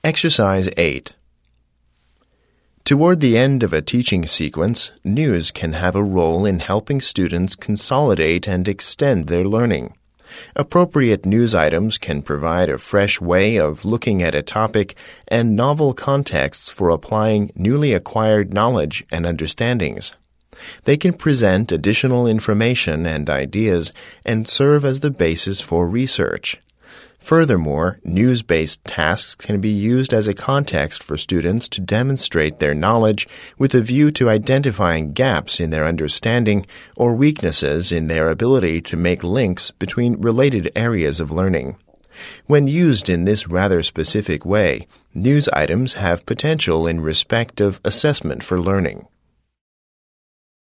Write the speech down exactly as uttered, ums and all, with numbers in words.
Exercise eight. Toward the end of a teaching sequence, news can have a role in helping students consolidate and extend their learning. Appropriate news items can provide a fresh way of looking at a topic and novel contexts for applying newly acquired knowledge and understandings. They can present additional information and ideas and serve as the basis for research. Furthermore, news-based tasks can be used as a context for students to demonstrate their knowledge with a view to identifying gaps in their understanding or weaknesses in their ability to make links between related areas of learning. When used in this rather specific way, news items have potential in respect of assessment for learning.